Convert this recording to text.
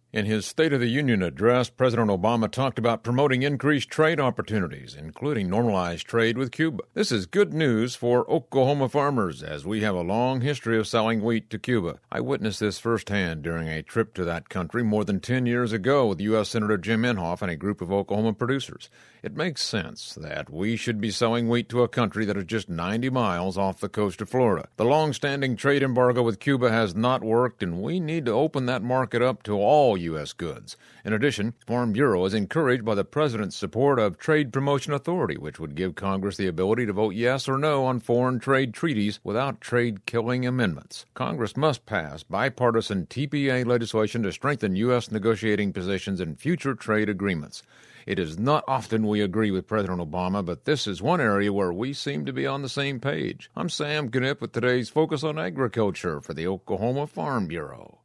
In his State of the Union address, President Obama talked about promoting increased trade opportunities, including normalized trade with Cuba. This is good news for Oklahoma farmers, as we have a long history of selling wheat to Cuba. I witnessed this firsthand during a trip to that country more than 10 years ago with U.S. Senator Jim Inhofe and a group of Oklahoma producers. It makes sense that we should be selling wheat to a country that is just 90 miles off the coast of Florida. The long-standing trade embargo with Cuba has not worked, and we need to open that market up to all U.S. goods. In addition, Farm Bureau is encouraged by the President's support of Trade Promotion Authority, which would give Congress the ability to vote yes or no on foreign trade treaties without trade-killing amendments. Congress must pass bipartisan TPA legislation to strengthen U.S. negotiating positions in future trade agreements. It is not often we agree with President Obama, but this is one area where we seem to be on the same page. I'm Sam Knipp with today's Focus on Agriculture for the Oklahoma Farm Bureau.